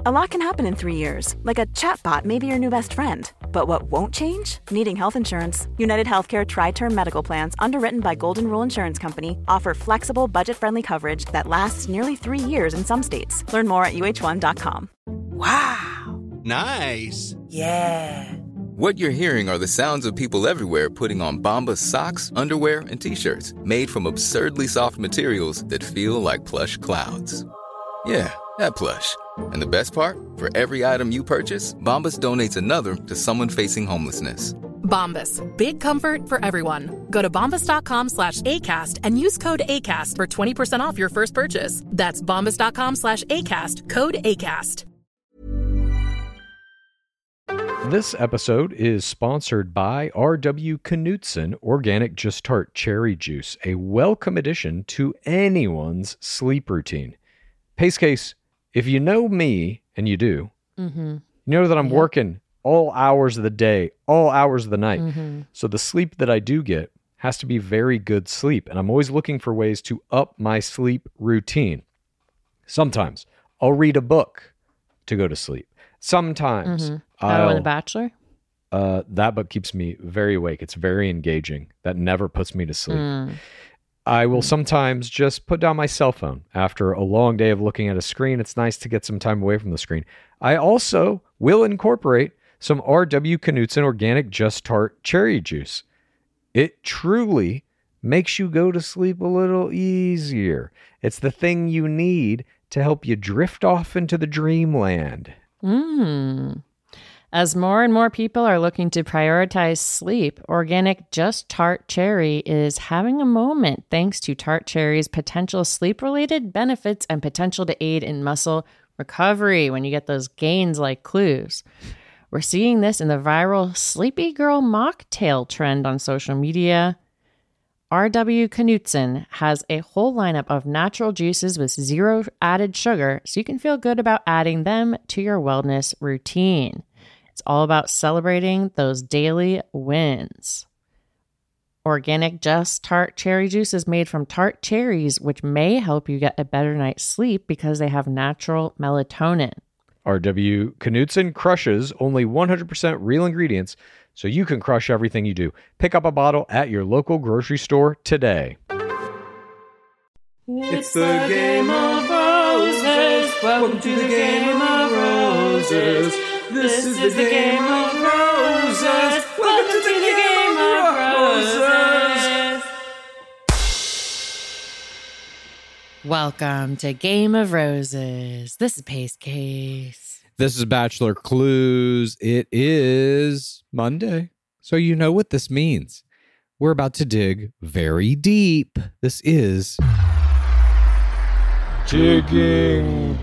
A lot can happen in 3 years, like a chatbot may be your new best friend. But what won't change? Needing health insurance. United Healthcare Tri-Term Medical Plans, underwritten by Golden Rule Insurance Company, offer flexible, budget-friendly coverage that lasts nearly 3 years in some states. Learn more at uh1.com. Wow. Nice. Yeah. What you're hearing are the sounds of people everywhere putting on Bombas socks, underwear, and T-shirts made from absurdly soft materials that feel like plush clouds. Yeah, that plush. And the best part? For every item you purchase, Bombas donates another to someone facing homelessness. Bombas. Big comfort for everyone. Go to bombas.com/ACAST and use code ACAST for 20% off your first purchase. That's bombas.com/ACAST. Code ACAST. This episode is sponsored by R.W. Knutson Organic Just Tart Cherry Juice, a welcome addition to anyone's sleep routine. Pace Case, if you know me, and you do, you know that I'm working all hours of the day, all hours of the night. So the sleep that I do get has to be very good sleep, and I'm always looking for ways to up my sleep routine. Sometimes I'll read a book to go to sleep. Sometimes On The Bachelor? That book keeps me very awake. It's very engaging. That never puts me to sleep. I will sometimes just put down my cell phone after a long day of looking at a screen. It's nice to get some time away from the screen. I also will incorporate some R.W. Knutson Organic Just Tart Cherry Juice. It truly makes you go to sleep a little easier. It's the thing you need to help you drift off into the dreamland. As more and more people are looking to prioritize sleep, Organic Just Tart Cherry is having a moment thanks to Tart Cherry's potential sleep-related benefits and potential to aid in muscle recovery when you get those gains like clues. We're seeing this in the viral Sleepy Girl mocktail trend on social media. R.W. Knutson has a whole lineup of natural juices with zero added sugar, so you can feel good about adding them to your wellness routine. It's all about celebrating those daily wins. Organic Just Tart Cherry Juice is made from tart cherries, which may help you get a better night's sleep because they have natural melatonin. R.W. Knutson crushes only 100% real ingredients, so you can crush everything you do. Pick up a bottle at your local grocery store today. It's the Game of Roses. Welcome to the Game of Roses. This is the Game of Roses. Welcome to the Game of Roses. Welcome to Game of Roses. This is Pace Case. This is Bachelor Clues. It is Monday, so you know what this means. We're about to dig very deep. This is Digging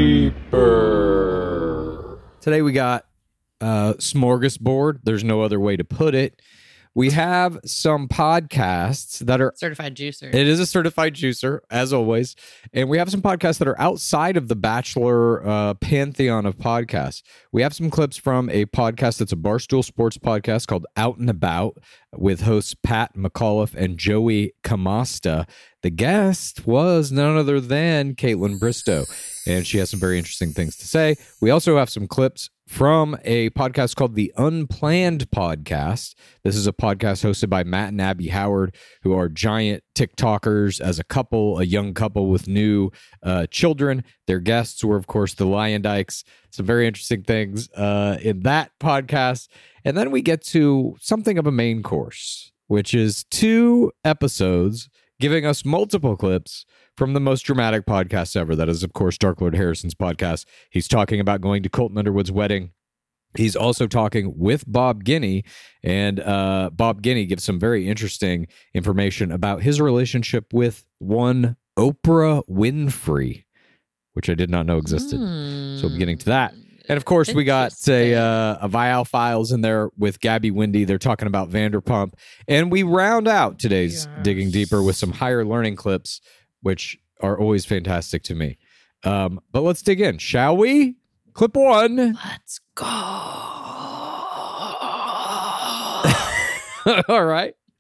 Deeper. Today we got smorgasbord. There's no other way to put it. We have some podcasts that are... Certified juicer. It is a certified juicer, as always. And we have some podcasts that are outside of the Bachelor pantheon of podcasts. We have some clips from a podcast that's a Barstool Sports podcast called Out and About with hosts Pat McAuliffe and Joey Camasta. The guest was none other than Caitlin Bristow, and she has some very interesting things to say. We also have some clips from a podcast called The Unplanned Podcast. This is a podcast hosted by Matt and Abby Howard, who are giant TikTokers as a couple, a young couple with new children. Their guests were, of course, the Lion Dykes. Some very interesting things in that podcast. And then we get to something of a main course, which is 2 episodes giving us multiple clips from the most dramatic podcast ever. That is, of course, Dark Lord Harrison's podcast. He's talking about going to Colton Underwood's wedding. He's also talking with Bob Guiney, and Bob Guiney gives some very interesting information about his relationship with one Oprah Winfrey, which I did not know existed. So we'll be getting to that. And of course, we got a Vial Files in there with Gabby Windy. They're talking about Vanderpump. And we round out today's Digging Deeper with some higher learning clips, which are always fantastic to me. But let's dig in, shall we? Clip 1. Let's go. All right.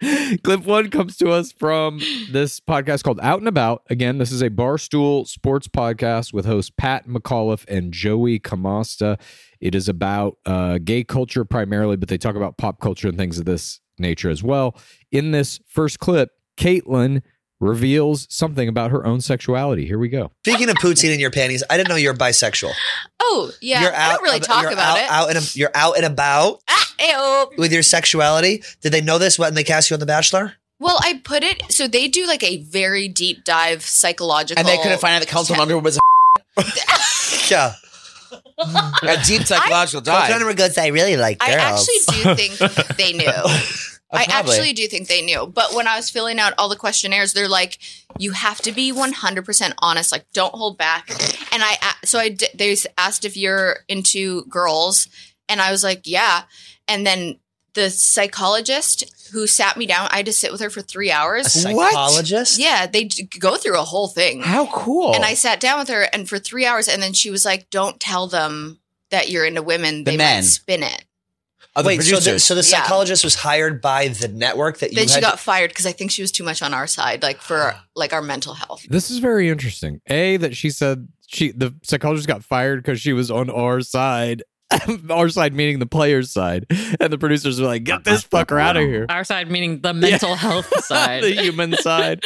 Clip 1 comes to us from this podcast called Out and About. Again, this is a Barstool sports podcast with hosts Pat McAuliffe and Joey Camasta. It is about gay culture primarily, but they talk about pop culture and things of this nature as well. In this first clip, Caitlyn reveals something about her own sexuality. Here we go. Speaking of poutine in your panties, I didn't know you're bisexual. Oh, yeah. I don't really talk about it. You're out and about Ew. with your sexuality. Did they know this when they cast you on The Bachelor? Well, I put it, so they do like a very deep dive psychological. And they couldn't find out that Colton Underwood was Yeah. a deep psychological dive. Colton Underwood goes, I really like girls. I actually do think they knew. I Probably. actually do think they knew. But when I was filling out all the questionnaires, they're like, you have to be 100% honest. Like, don't hold back. And they asked if you're into girls. And I was like, yeah. And then the psychologist who sat me down, I had to sit with her for 3 hours. A psychologist? Yeah, they go through a whole thing. How cool. And I sat down with her and for 3 hours. And then she was like, don't tell them that you're into women. They might spin it. Wait, so the psychologist was hired by the network that you Then she got fired because I think she was too much on our side, like for like our mental health. This is very interesting. That she said the psychologist got fired because she was on our side. Our side meaning the player's side. And the producers were like, get this fucker out of here. Our side meaning the mental health side. The human side.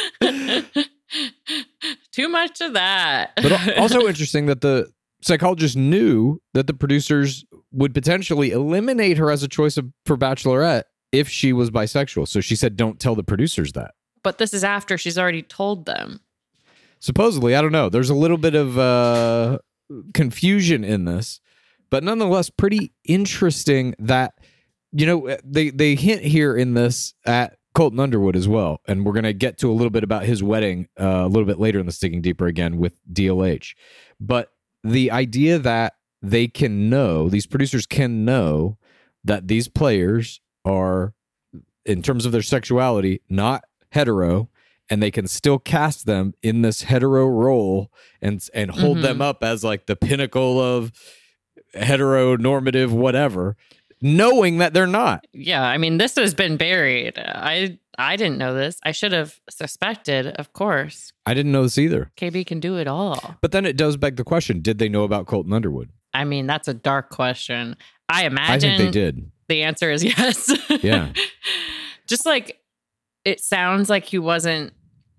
Too much of that. But also interesting that the psychologist knew that the producers would potentially eliminate her as a choice for Bachelorette if she was bisexual. So she said, don't tell the producers that. But this is after she's already told them. Supposedly, I don't know. There's a little bit of confusion in this, but nonetheless, pretty interesting that, you know, they hint here in this at Colton Underwood as well. And we're going to get to a little bit about his wedding a little bit later in the Digging Deeper again with DLH. But the idea that they can know, these producers can know that these players are, in terms of their sexuality, not hetero, and they can still cast them in this hetero role and hold them up as like the pinnacle of heteronormative whatever, knowing that they're not. Yeah, I mean, this has been buried. I didn't know this. I should have suspected, of course. I didn't know this either. KB can do it all. But then it does beg the question, did they know about Colton Underwood? I mean, that's a dark question. I imagine I think they did. The answer is yes. Yeah. Just like, it sounds like he wasn't.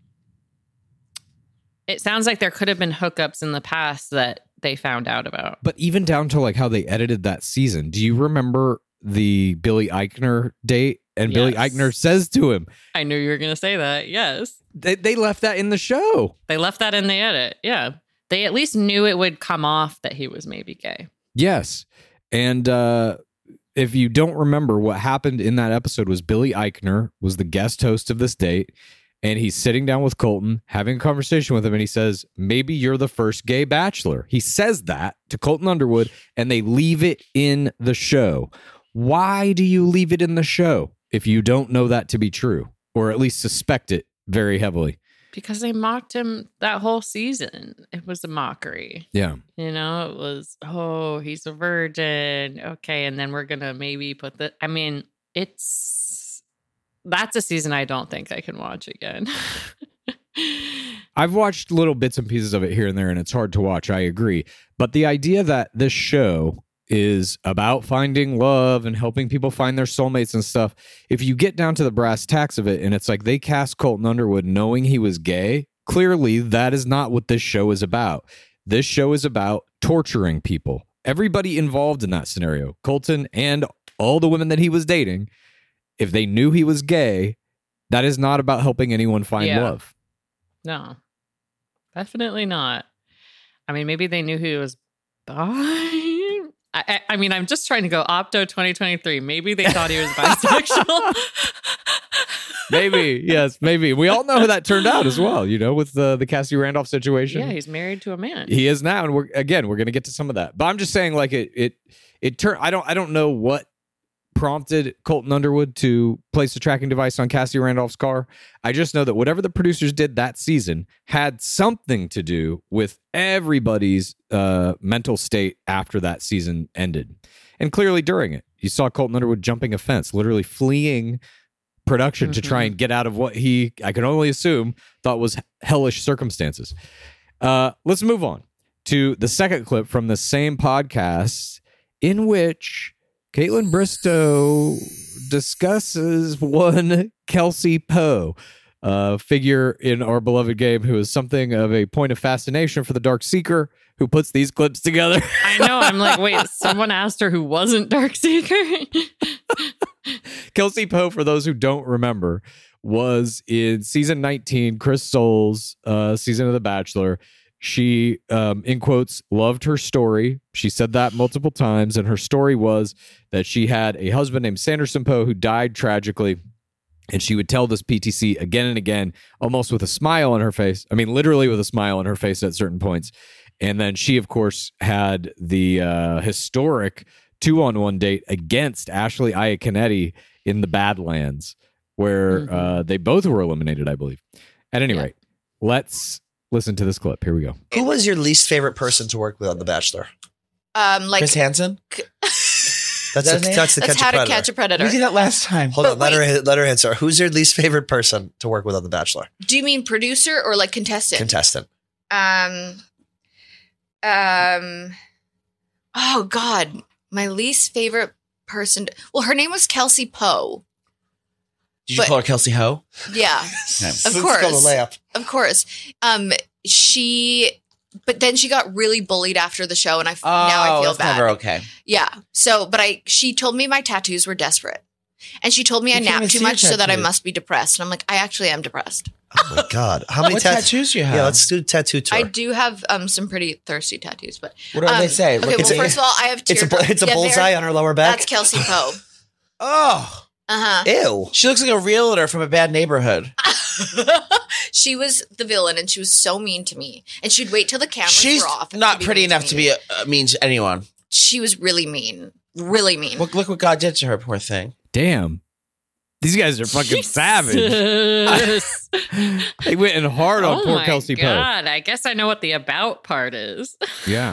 It sounds like there could have been hookups in the past that they found out about. But even down to like how they edited that season. Do you remember the Billy Eichner date? And Billy Eichner says to him, I knew you were going to say that. Yes. They left that in the show. They left that in the edit. Yeah. They at least knew it would come off that he was maybe gay. Yes. And if you don't remember, what happened in that episode was Billy Eichner was the guest host of this date. And he's sitting down with Colton, having a conversation with him. And he says, maybe you're the first gay bachelor. He says that to Colton Underwood, and they leave it in the show. Why do you leave it in the show if you don't know that to be true, or at least suspect it very heavily? Because they mocked him that whole season. It was a mockery. Yeah. You know, it was, oh, he's a virgin. Okay. And then we're going to maybe put the, I mean, that's a season I don't think I can watch again. I've watched little bits and pieces of it here and there, and it's hard to watch. I agree. But the idea that this show is about finding love and helping people find their soulmates and stuff, if you get down to the brass tacks of it, and it's like they cast Colton Underwood knowing he was gay, clearly that is not what this show is about. This show is about torturing people. Everybody involved in that scenario, Colton and all the women that he was dating, if they knew he was gay, that is not about helping anyone find love. No, definitely not. I mean, maybe they knew he was bi. I mean, I'm just trying to go Opto 2023. Maybe they thought he was bisexual. Maybe, yes, maybe. We all know how that turned out as well, you know, with the Cassie Randolph situation. Yeah, he's married to a man. He is now, and we're going to get to some of that. But I'm just saying, like, it turned. I don't know what prompted Colton Underwood to place a tracking device on Cassie Randolph's car. I just know that whatever the producers did that season had something to do with everybody's mental state after that season ended. And clearly during it, you saw Colton Underwood jumping a fence, literally fleeing production to try and get out of what he, I can only assume, thought was hellish circumstances. Let's move on to the second clip from the same podcast in which Caitlin Bristow discusses one Kelsey Poe, a figure in our beloved game who is something of a point of fascination for the Dark Seeker, who puts these clips together. I know. I'm like, wait, someone asked her who wasn't Darkseeker? Kelsey Poe, for those who don't remember, was in season 19, Chris Soule's season of The Bachelor. She, in quotes, loved her story. She said that multiple times. And her story was that she had a husband named Sanderson Poe who died tragically. And she would tell this PTC again and again, almost with a smile on her face. I mean, literally with a smile on her face at certain points. And then she, of course, had the historic 2-on-1 date against Ashley Iaconetti in the Badlands, where they both were eliminated, I believe. At any rate, let's listen to this clip. Here we go. Who was your least favorite person to work with on The Bachelor? Like Chris Hansen? That's How to Catch a Predator. We did that last time. Hold on, let her answer. Who's your least favorite person to work with on The Bachelor? Do you mean producer or like contestant? Contestant. Oh God, my least favorite person. Well, her name was Kelsey Poe. Did you call her Kelsey Ho? Yeah, Nice. of It's course, called a layup. of course. But then she got really bullied after the show, and now I feel that's bad. never okay. Yeah. So, but she told me my tattoos were desperate, and she told me I You can't nap even too see your much, so that I tattoos. must be depressed. And I'm like, I actually am depressed. Oh my God. How many What tattoos do you have? Yeah, let's do a tattoo tour. I do have some pretty thirsty tattoos, but What do they say? Okay, Look well, at it. first of all, I have teardrops. it's a bullseye on her lower back. That's Kelsey Poe. Oh, Ew. she looks like a realtor from a bad neighborhood. She was the villain, and she was so mean to me. And she'd wait till the cameras She's were off. and not she'd be pretty mean enough to be mean to anyone. She was really mean. Really mean. Look what God did to her, poor thing. Damn. These guys are fucking savage. Jesus. They went in hard on Oh poor my Kelsey Poe. God, I guess I know what the about part is. Yeah.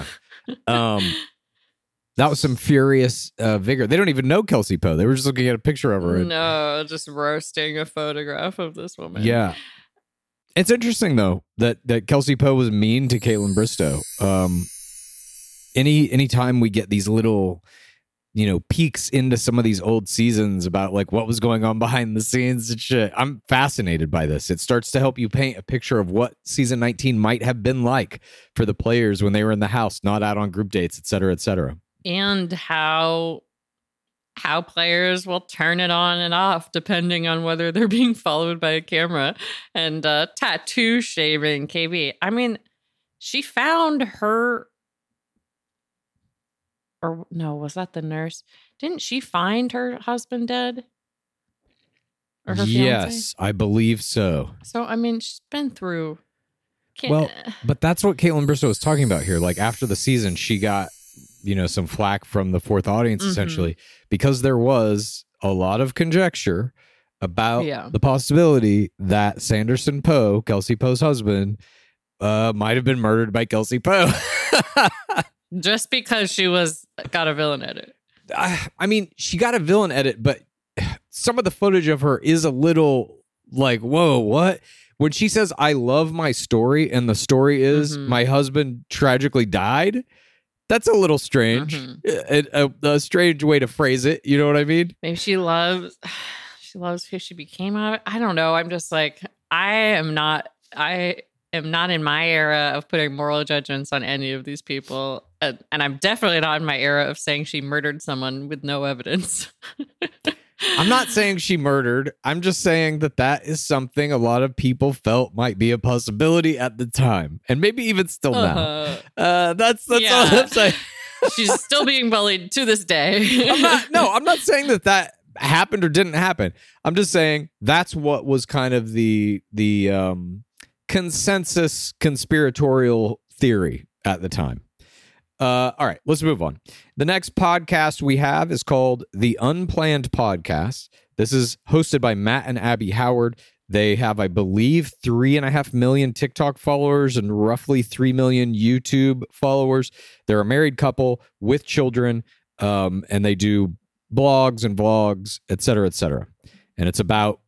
That was some furious vigor. They don't even know Kelsey Poe. They were just looking at a picture of her. No, just roasting a photograph of this woman. Yeah. It's interesting, though, that Kelsey Poe was mean to Caitlin Bristow. Any time we get these little, peeks into some of these old seasons about like what was going on behind the scenes and shit, I'm fascinated by this. It starts to help you paint a picture of what season 19 might have been like for the players when they were in the house, not out on group dates, et cetera, et cetera. And how players will turn it on and off depending on whether they're being followed by a camera. And tattoo shaving, KB. I mean, she found her, or no, was that the nurse? Didn't she find her husband dead? Or her Yes, fiance? I believe so. So, I mean, she's been through. Well, but that's what Caitlin Bristow was talking about here. Like after the season, she got, some flack from the fourth audience, essentially, because there was a lot of conjecture about the possibility that Sanderson Poe, Kelsey Poe's husband, might have been murdered by Kelsey Poe. Just because she got a villain edit. I mean, she got a villain edit, but some of the footage of her is a little like, whoa, what? When she says, I love my story, and the story is my husband tragically died, that's a little strange. A strange way to phrase it. You know what I mean? Maybe she loves who she became out of. I don't know. I'm just like, I am not in my era of putting moral judgments on any of these people. And I'm definitely not in my era of saying she murdered someone with no evidence. I'm not saying she murdered. I'm just saying that is something a lot of people felt might be a possibility at the time. And maybe even still now. That's all I'm saying. She's still being bullied to this day. I'm not saying that happened or didn't happen. I'm just saying that's what was kind of the consensus conspiratorial theory at the time. All right, let's move on. The next podcast we have is called The Unplanned Podcast. This is hosted by Matt and Abby Howard. They have, I believe, 3.5 million TikTok followers and roughly 3 million YouTube followers. They're a married couple with children, and they do blogs and vlogs, et cetera, et cetera. And it's about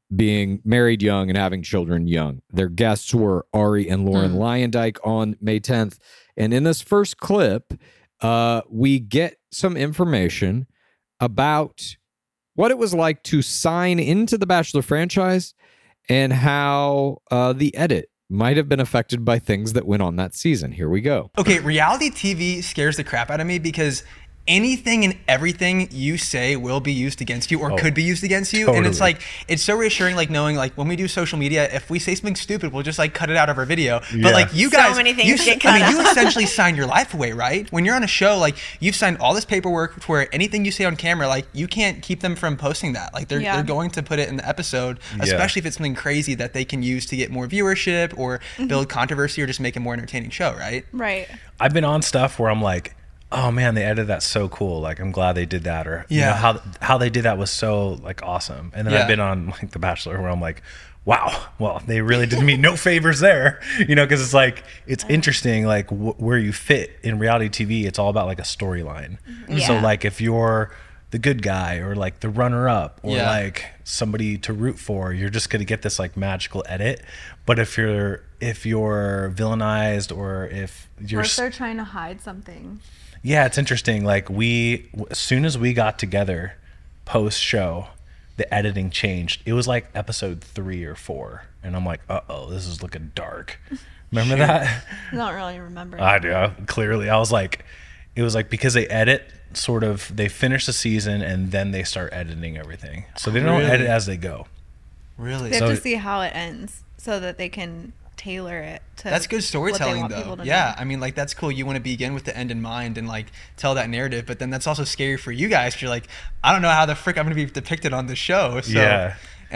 being married young and having children young. Their guests were Ari and Lauren Lyondike on May 10th. And in this first clip, we get some information about what it was like to sign into the Bachelor franchise and how the edit might have been affected by things that went on that season. Here we go. Okay, reality TV scares the crap out of me because anything and everything you say will be used against you or could be used against you. Totally. And it's like, it's so reassuring, like knowing like when we do social media, if we say something stupid, we'll just like cut it out of our video. Yeah. But like you guys, so many things get cut out. You essentially sign your life away, right? When you're on a show, like you've signed all this paperwork where anything you say on camera, like you can't keep them from posting that. Like they're going to put it in the episode, especially if it's something crazy that they can use to get more viewership or build controversy or just make a more entertaining show, right? Right. I've been on stuff where I'm like, oh man, they edited that so cool. Like I'm glad they did that, or you know, how they did that was so like awesome. And then I've been on like The Bachelor where I'm like, wow, well they really did me no favors there, you know, because it's like it's interesting like where you fit in reality TV. It's all about like a storyline. So like if you're the good guy or like the runner up or like somebody to root for, you're just gonna get this like magical edit. But if you're villainized or if they're trying to hide something. Yeah, it's interesting. Like as soon as we got together post show, the editing changed. It was like episode 3 or 4. And I'm like, this is looking dark. Remember that? I don't really remember. I do. Clearly. I was like, it was like because they edit sort of, they finish the season and then they start editing everything. So they don't edit as they go. Really? They have to see how it ends so that they can tailor it to that's good storytelling what they want though. people to Yeah, know. I mean like that's cool. You want to begin with the end in mind and like tell that narrative, but then that's also scary for you guys because you're like, I don't know how the frick I'm gonna be depicted on this show. So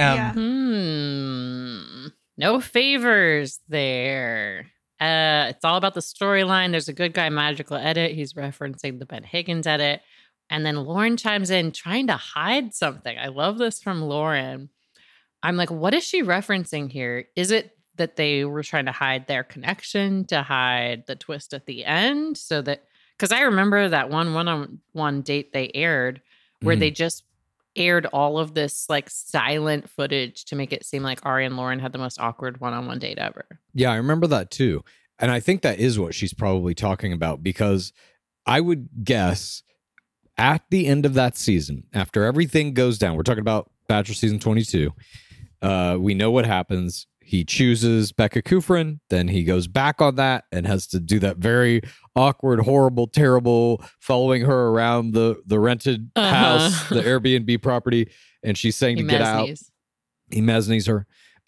no favors there. It's all about the storyline. There's a good guy magical edit. He's referencing the Ben Higgins edit. And then Lauren chimes in trying to hide something. I love this from Lauren. I'm like, what is she referencing here? Is it that they were trying to hide their connection, to hide the twist at the end? So that, because I remember that one-on-one date they aired where they just aired all of this like silent footage to make it seem like Ari and Lauren had the most awkward one-on-one date ever. Yeah, I remember that too. And I think that is what she's probably talking about, because I would guess at the end of that season, after everything goes down, we're talking about Bachelor season 22, we know what happens. He chooses Becca Kufrin, then he goes back on that and has to do that very awkward, horrible, terrible following her around the rented house, the Airbnb property, and she's saying to get out. He mesnies her.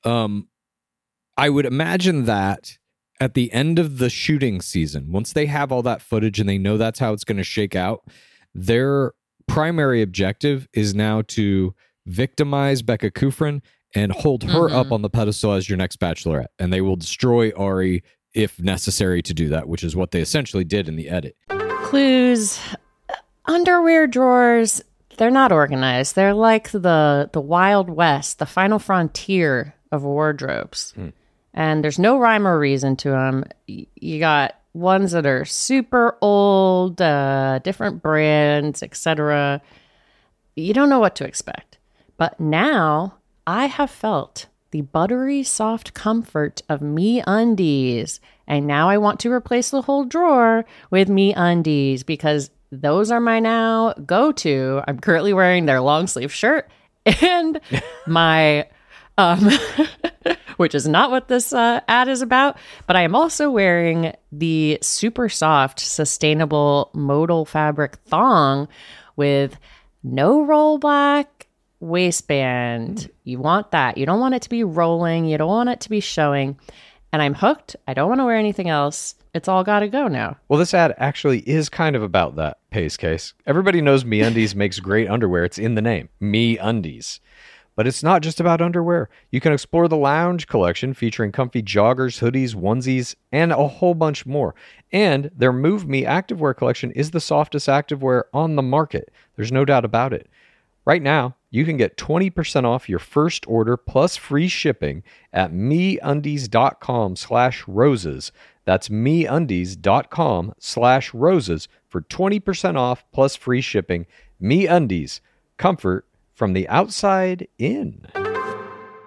I would imagine that at the end of the shooting season, once they have all that footage and they know that's how it's going to shake out, their primary objective is now to victimize Becca Kufrin and hold her up on the pedestal as your next bachelorette. And they will destroy Ari if necessary to do that, which is what they essentially did in the edit. Clues. Underwear drawers, they're not organized. They're like the Wild West, the final frontier of wardrobes. And there's no rhyme or reason to them. You got ones that are super old, different brands, etc. You don't know what to expect. But now I have felt the buttery soft comfort of MeUndies. And now I want to replace the whole drawer with MeUndies because those are my now go-to. I'm currently wearing their long sleeve shirt and my, which is not what this ad is about, but I am also wearing the super soft, sustainable modal fabric thong with no rollback waistband. You want that. You don't want it to be rolling. You don't want it to be showing. And I'm hooked. I don't want to wear anything else. It's all got to go now. Well, this ad actually is kind of about that, Pace Case. Everybody knows MeUndies makes great underwear. It's in the name, MeUndies. But it's not just about underwear. You can explore the lounge collection featuring comfy joggers, hoodies, onesies, and a whole bunch more. And their Move Me activewear collection is the softest activewear on the market. There's no doubt about it. Right now, you can get 20% off your first order plus free shipping at MeUndies.com/roses. That's MeUndies.com/roses for 20% off plus free shipping. MeUndies, comfort from the outside in.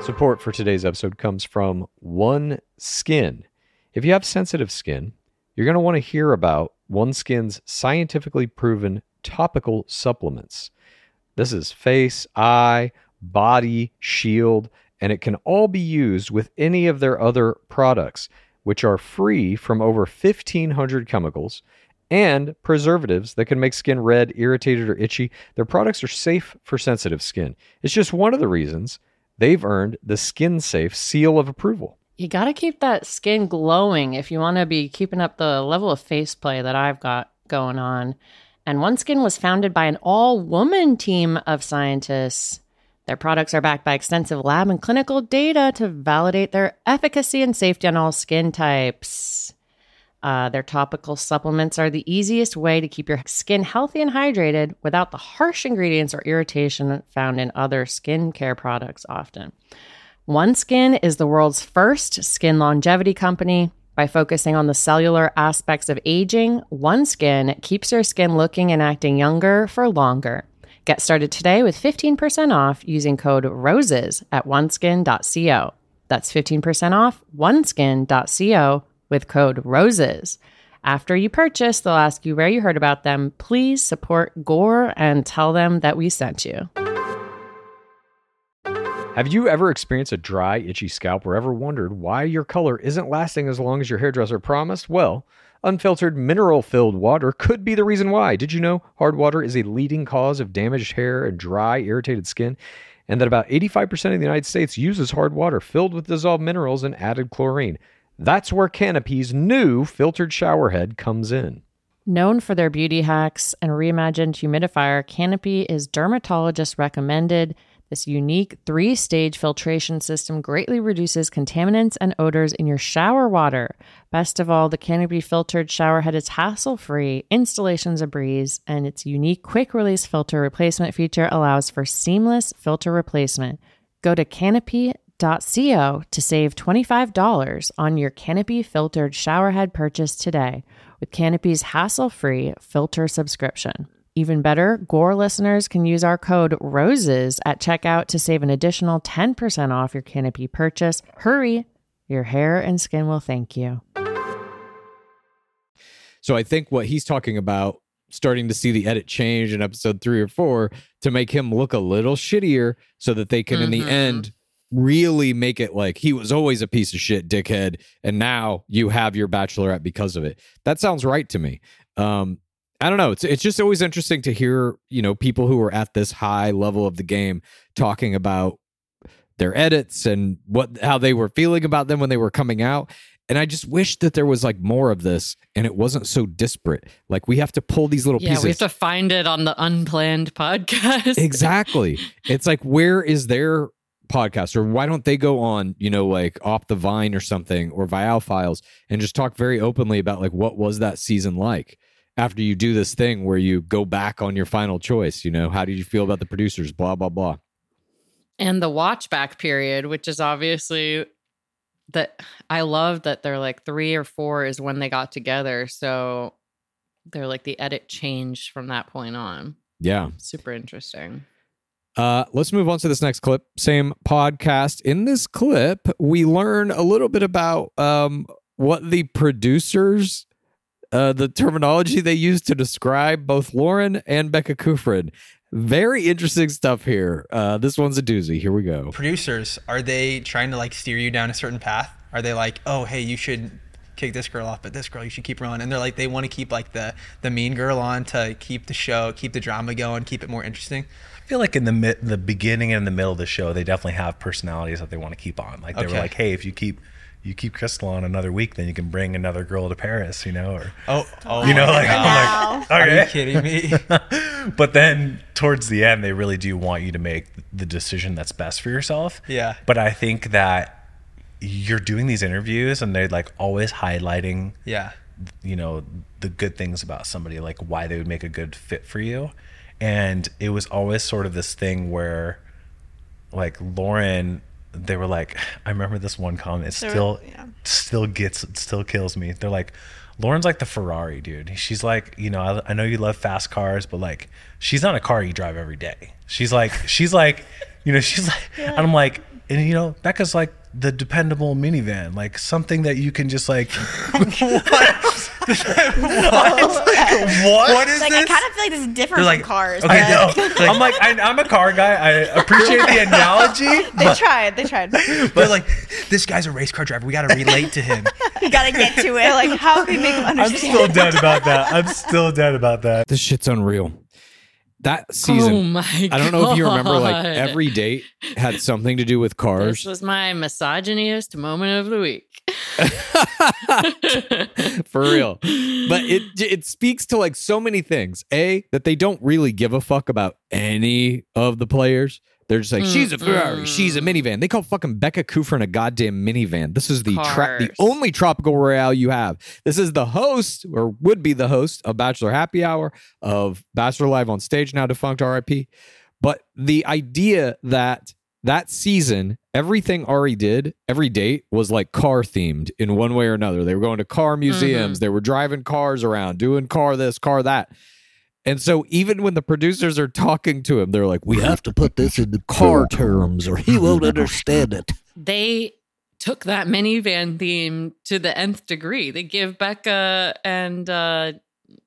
Support for today's episode comes from OneSkin. If you have sensitive skin, you're going to want to hear about OneSkin's scientifically proven topical supplements. This is face, eye, body, shield, and it can all be used with any of their other products, which are free from over 1,500 chemicals and preservatives that can make skin red, irritated, or itchy. Their products are safe for sensitive skin. It's just one of the reasons they've earned the Skin Safe seal of approval. You got to keep that skin glowing if you want to be keeping up the level of face play that I've got going on. And OneSkin was founded by an all-woman team of scientists. Their products are backed by extensive lab and clinical data to validate their efficacy and safety on all skin types. Their topical supplements are the easiest way to keep your skin healthy and hydrated without the harsh ingredients or irritation found in other skincare products often. OneSkin is the world's first skin longevity company. By focusing on the cellular aspects of aging, OneSkin keeps your skin looking and acting younger for longer. Get started today with 15% off using code ROSES at oneskin.co. That's 15% off oneskin.co with code ROSES. After you purchase, they'll ask you where you heard about them. Please support Gore and tell them that we sent you. Have you ever experienced a dry, itchy scalp or ever wondered why your color isn't lasting as long as your hairdresser promised? Well, unfiltered, mineral-filled water could be the reason why. Did you know hard water is a leading cause of damaged hair and dry, irritated skin? And that about 85% of the United States uses hard water filled with dissolved minerals and added chlorine. That's where Canopy's new filtered shower head comes in. Known for their beauty hacks and reimagined humidifier, Canopy is dermatologist recommended. This unique 3-stage filtration system greatly reduces contaminants and odors in your shower water. Best of all, the Canopy filtered shower head is hassle-free, installation's a breeze, and its unique quick-release filter replacement feature allows for seamless filter replacement. Go to canopy.co to save $25 on your Canopy filtered shower head purchase today with Canopy's hassle-free filter subscription. Even better, Gore listeners can use our code ROSES at checkout to save an additional 10% off your Canopy purchase. Hurry, your hair and skin will thank you. So I think what he's talking about, starting to see the edit change in episode 3 or 4 to make him look a little shittier so that they can, in the end, really make it like he was always a piece of shit dickhead and now you have your bachelorette because of it. That sounds right to me. I don't know. It's just always interesting to hear, you know, people who are at this high level of the game talking about their edits and how they were feeling about them when they were coming out. And I just wish that there was like more of this and it wasn't so disparate. Like we have to pull these little pieces. Yeah, we have to find it on the Unplanned podcast. Exactly. It's like, where is their podcast? Or why don't they go on, you know, like Off the Vine or something or Vial Files and just talk very openly about like, what was that season like? After you do this thing where you go back on your final choice, you know, how did you feel about the producers, blah, blah, blah. And the watch back period, which is obviously that I love that they're like 3 or 4 is when they got together. So they're like the edit changed from that point on. Yeah. Super interesting. Let's move on to this next clip. Same podcast. In this clip, we learn a little bit about what the producers the terminology they use to describe both Lauren and Becca Kufrin. Very interesting stuff here. This one's a doozy. Here we go. Producers, are they trying to like steer you down a certain path? Are they like, oh, hey, you should kick this girl off, but this girl, you should keep her on? And they're like, they want to keep like the mean girl on to keep the show, keep the drama going, keep it more interesting. I feel like in the beginning and the middle of the show, they definitely have personalities that they want to keep on. Like they were like, hey, if you keep Crystal on another week, then you can bring another girl to Paris, you know, or you know, like I'm like, okay. Are you kidding me? But then towards the end, they really do want you to make the decision that's best for yourself. Yeah. But I think that you're doing these interviews and they're like always highlighting, you know, the good things about somebody, like why they would make a good fit for you. And it was always sort of this thing where like Lauren, they were like, I remember this one comment. It still kills me. They're like, Lauren's like the Ferrari, dude. She's like, you know, I know you love fast cars, but like, she's not a car you drive every day. She's like, you know, she's like, and I'm like, And you know, Becca's like the dependable minivan, like something that you can just like. What? What is like, this? I kind of feel like this is different They're from cars. Okay, but- no. I'm a car guy. I appreciate the analogy. They tried. They're like, this guy's a race car driver. We got to relate to him. You gotta get to it. Like, how can we make them I'm understand? still dead about that. This shit's unreal. That season, Oh my I don't know if you remember, like God. every date had something to do with cars. This was my misogynist moment of the week. For real. But it speaks to like so many things. A, that they don't really give a fuck about any of the players. They're just like, she's a Ferrari, she's a minivan. They call fucking Becca Kufrin a goddamn minivan. This is the only tropical royale you have. This is the host, or would be the host, of Bachelor Happy Hour, of Bachelor Live on Stage, now defunct RIP. But the idea that season, everything Ari did, every date was like car themed in one way or another. They were going to car museums. They were driving cars around, doing car this, car that. And so even when the producers are talking to him, they're like, we have to put this in the car terms or he won't understand it. They took that minivan theme to the nth degree. They give Becca and the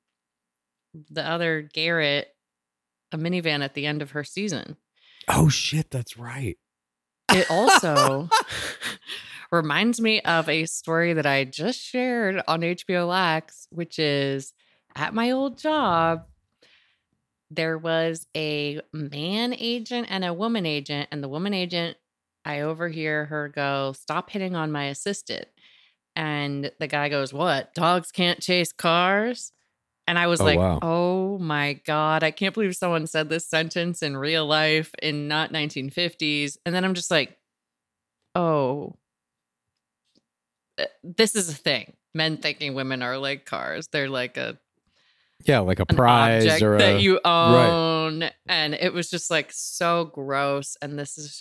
other Garrett a minivan at the end of her season. Oh, shit, that's right. It also reminds me of a story that I just shared on HBO Max, which is at my old job. There was a man agent and a woman agent, and the woman agent, I overhear her go, "Stop hitting on my assistant." And the guy goes, "What? Dogs can't chase cars?" And I was wow. Oh my God, I can't believe someone said this sentence in real life in not 1950s. And then I'm just like, oh, this is a thing. Men thinking women are like cars. They're like a prize or that you own. Right. And it was just like so gross. And this is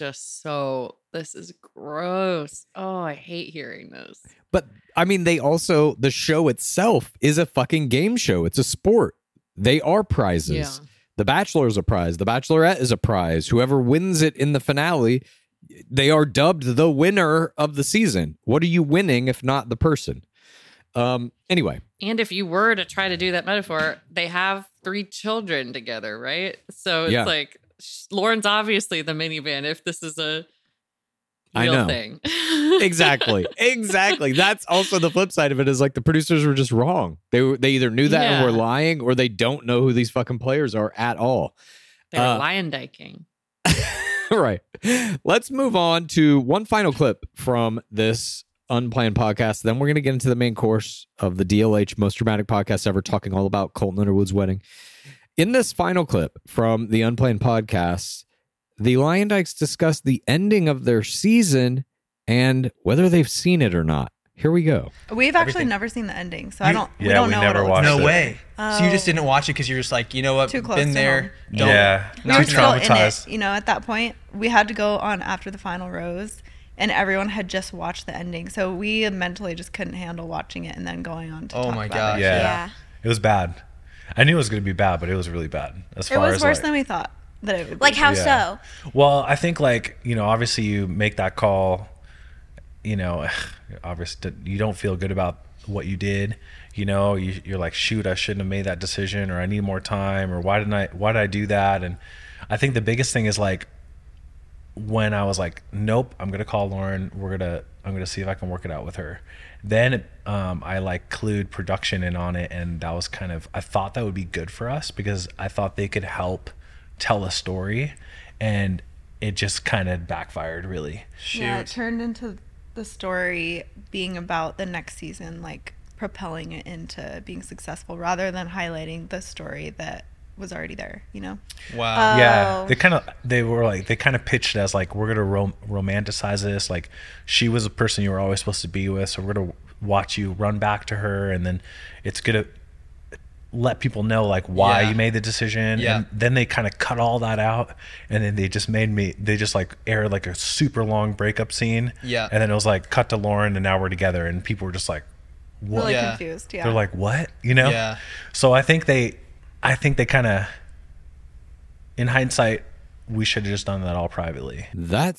gross. Oh, I hate hearing this. But I mean, the show itself is a fucking game show. It's a sport. They are prizes. Yeah. The Bachelor is a prize. The Bachelorette is a prize. Whoever wins it in the finale, they are dubbed the winner of the season. What are you winning if not the person? Anyway. And if you were to try to do that metaphor, they have 3 children together, right? So it's like Lauren's obviously the minivan if this is a real thing. Exactly. That's also the flip side of it, is like the producers were just wrong. They either knew that and were lying, or they don't know who these fucking players are at all. They're lion diking. Right. Let's move on to one final clip from this Unplanned podcast. Then we're going to get into the main course of the DLH most dramatic podcast ever, talking all about Colton Underwood's wedding. In this final clip from the Unplanned podcast, the Lion Dykes discuss the ending of their season and whether they've seen it or not. Here we go. We've actually never seen the ending, so we don't know. Never what watched No it. way. So you just didn't watch it because you're just like, you know what? Too close Been to there. home. Don't. Yeah. We were still in traumatized. it, at that point. We had to go on after the final rose, and everyone had just watched the ending, so we mentally just couldn't handle watching it and then going on to talk my about gosh. it. Yeah. It was bad. I knew it was going to be bad, but it was really bad. It was worse than we thought that it would be. Like, how so? Well, I think, obviously you make that call, obviously you don't feel good about what you did. You're like, shoot, I shouldn't have made that decision, or I need more time, or why did I do that? And I think the biggest thing is like, when I was like, nope, I'm gonna call Lauren. I'm gonna see if I can work it out with her. Then I clued production in on it, and that was I thought that would be good for us because I thought they could help tell a story, and it just kind of backfired really. Yeah, it turned into the story being about the next season, like propelling it into being successful rather than highlighting the story that was already there, Wow. Yeah, they kind of pitched it as like, we're gonna romanticize this, like she was a person you were always supposed to be with, so we're gonna watch you run back to her, and then it's gonna let people know like why you made the decision. And then they kind of cut all that out, and then they just aired like a super long breakup scene, and then it was like cut to Lauren, and now we're together, and people were just like, what? Really confused. They're like, what? So I think they kind of, in hindsight, we should have just done that all privately. That's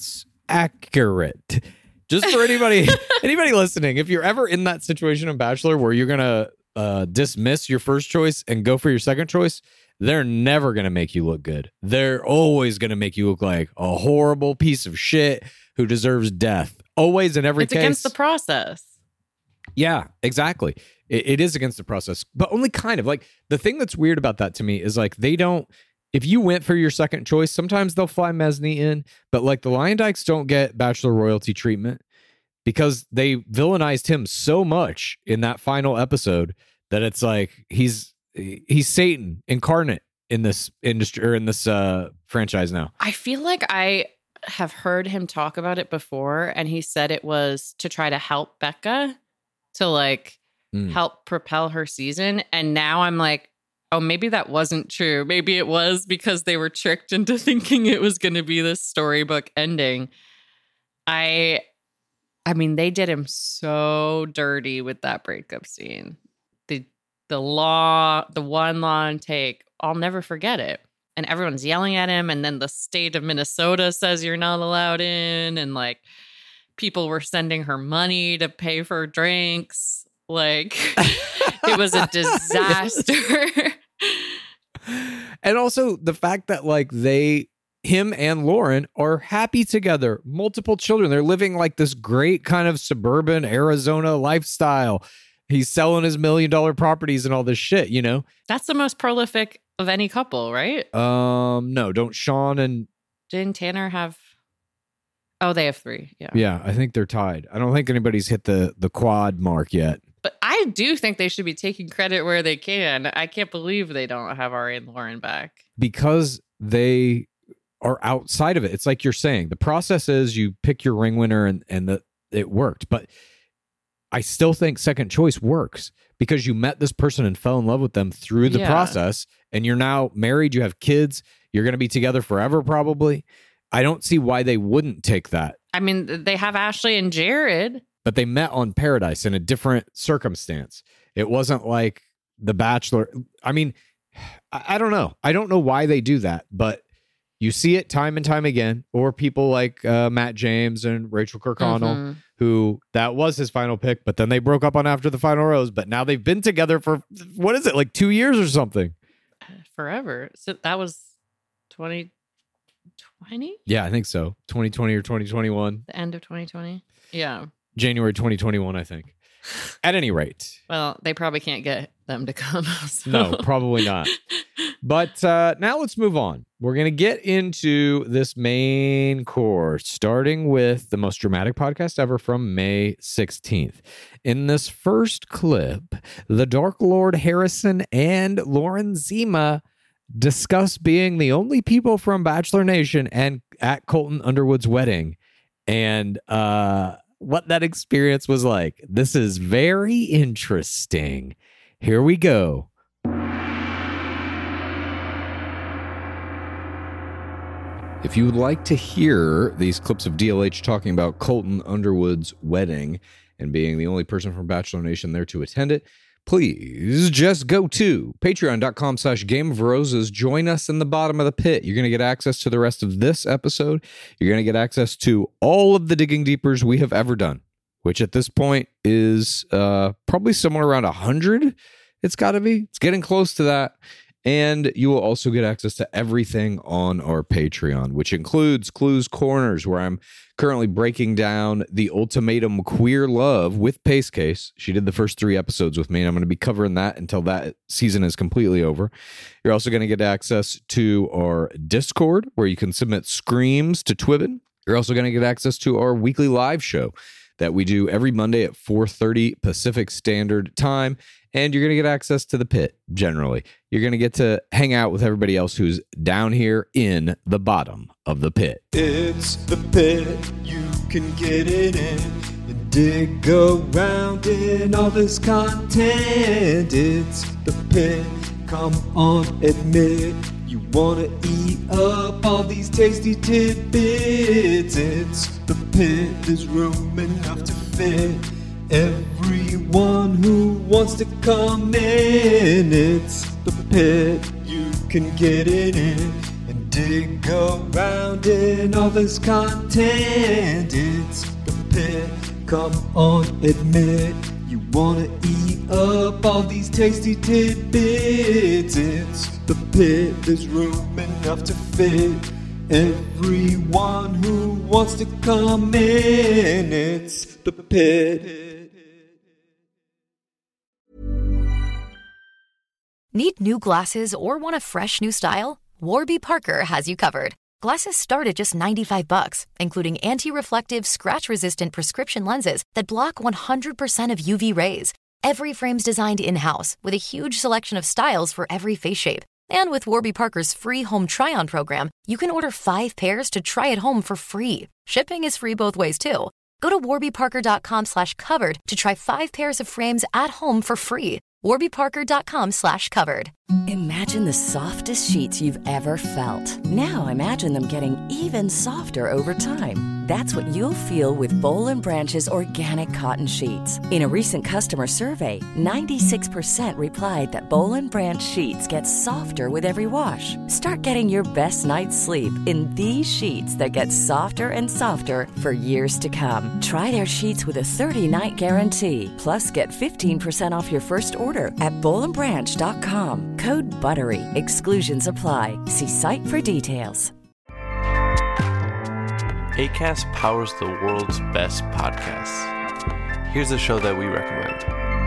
accurate. Just for anybody listening, if you're ever in that situation in Bachelor where you're going to dismiss your first choice and go for your second choice, they're never going to make you look good. They're always going to make you look like a horrible piece of shit who deserves death. Always, in every case. It's against the process. Yeah, exactly. It is against the process, but only kind of. Like, the thing that's weird about that to me is, like, they don't, if you went for your second choice, sometimes they'll fly Mesny in, but like the Lyondikes don't get Bachelor royalty treatment because they villainized him so much in that final episode that it's like he's Satan incarnate in this industry or in this franchise now. I feel like I have heard him talk about it before, and he said it was to try to help Becca to like help propel her season. And now I'm like, oh, maybe that wasn't true. Maybe it was because they were tricked into thinking it was going to be this storybook ending. I mean, they did him so dirty with that breakup scene. The one long take, I'll never forget it. And everyone's yelling at him. And then the state of Minnesota says you're not allowed in. And like people were sending her money to pay for drinks. Like it was a disaster. And also the fact that like him and Lauren are happy together, multiple children. They're living like this great kind of suburban Arizona lifestyle. He's selling his $1 million properties and all this shit, you know? That's the most prolific of any couple, right? No, don't Sean and didn't Tanner have? Oh, they have 3. Yeah. Yeah, I think they're tied. I don't think anybody's hit the quad mark yet. But I do think they should be taking credit where they can. I can't believe they don't have Ari and Lauren back. Because they are outside of it. It's like you're saying. The process is you pick your ring winner and it worked. But I still think second choice works because you met this person and fell in love with them through the process, and you're now married, you have kids, you're going to be together forever probably. I don't see why they wouldn't take that. I mean, they have Ashley and Jared. But they met on Paradise in a different circumstance. It wasn't like The Bachelor. I mean, I don't know. I don't know why they do that, but you see it time and time again. Or people like Matt James and Rachel Kirkconnell, who that was his final pick, but then they broke up on After the Final Rose. But now they've been together for, what is it, like 2 years or something? Forever. So that was 2020? Yeah, I think so. 2020 or 2021. The end of 2020? Yeah. January 2021, I think. At any rate. Well, they probably can't get them to come. So. No, probably not. But now let's move on. We're going to get into this main course, starting with the most dramatic podcast ever from May 16th. In this first clip, the Dark Lord Harrison and Lauren Zima discuss being the only people from Bachelor Nation and at Colton Underwood's wedding. And what that experience was like. This is very interesting. Here we go. If you would like to hear these clips of DLH talking about Colton Underwood's wedding and being the only person from Bachelor Nation there to attend it, please just go to patreon.com/Game of Roses. Join us in the bottom of the pit. You're going to get access to the rest of this episode. You're going to get access to all of the Digging Deepers we have ever done, which at this point is probably somewhere around 100. It's got to be. It's getting close to that. And you will also get access to everything on our Patreon, which includes Clues Corners, where I'm currently breaking down The Ultimatum Queer Love with Pace Case. She did the first 3 episodes with me, and I'm going to be covering that until that season is completely over. You're also going to get access to our Discord, where you can submit screams to Twibbin. You're also going to get access to our weekly live show that we do every Monday at 4:30 Pacific Standard Time. And you're going to get access to the pit, generally. You're going to get to hang out with everybody else who's down here in the bottom of the pit. It's the pit, you can get it in and dig around in all this content. It's the pit, come on, admit you want to eat up all these tasty tidbits. It's the pit, there's room enough to fit everyone who wants to come in. It's the pit, you can get it in and Dig around in all this content. It's the pit. Come on, admit you wanna eat up all these tasty tidbits. It's the pit. There's room enough to fit everyone who wants to come in. It's the pit. Need new glasses or want a fresh new style? Warby Parker has you covered. Glasses start at just $95, including anti-reflective, scratch-resistant prescription lenses that block 100% of UV rays. Every frame's designed in-house with a huge selection of styles for every face shape. And with Warby Parker's free home try-on program, you can order 5 pairs to try at home for free. Shipping is free both ways, too. Go to warbyparker.com/covered to try 5 pairs of frames at home for free. warbyparker.com/covered. Imagine the softest sheets you've ever felt. Now imagine them getting even softer over time. That's what you'll feel with Boll & Branch's organic cotton sheets. In a recent customer survey, 96% replied that Boll & Branch sheets get softer with every wash. Start getting your best night's sleep in these sheets that get softer and softer for years to come. Try their sheets with a 30-night guarantee. Plus, get 15% off your first order at bollandbranch.com. Code BUTTERY. Exclusions apply. See site for details. Acast powers the world's best podcasts. Here's a show that we recommend.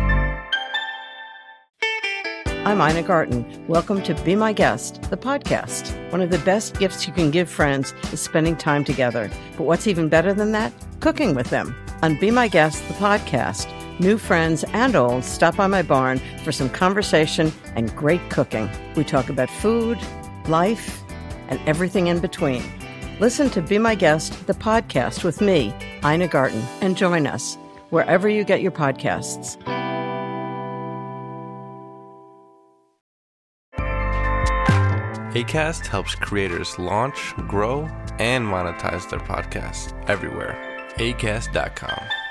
I'm Ina Garten. Welcome to Be My Guest, the podcast. One of the best gifts you can give friends is spending time together. But what's even better than that? Cooking with them. On Be My Guest, the podcast, new friends and old stop by my barn for some conversation and great cooking. We talk about food, life, and everything in between. Listen to Be My Guest, the podcast with me, Ina Garten, and join us wherever you get your podcasts. Acast helps creators launch, grow, and monetize their podcasts everywhere. Acast.com.